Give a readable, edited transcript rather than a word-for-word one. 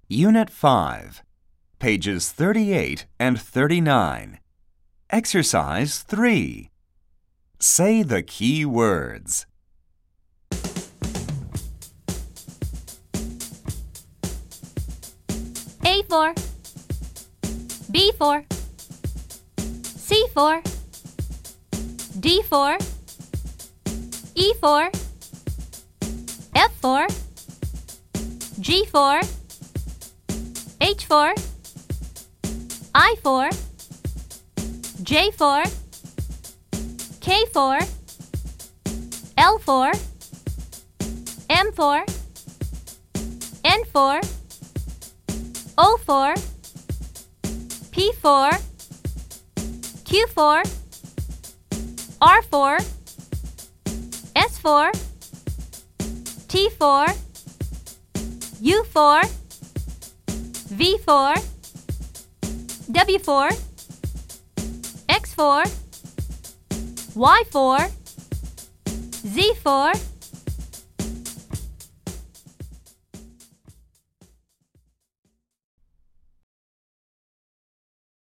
Unit 5, pages 38 and 39. Exercise 3. Say the key words. A for, B for, C for, D for, E for, F for, G for, H for, I for, J for, K for, L for, M for, N for, O for, P for, Q for, R for, S for, T for, U for, V for, W for, X for, Y for, Z for,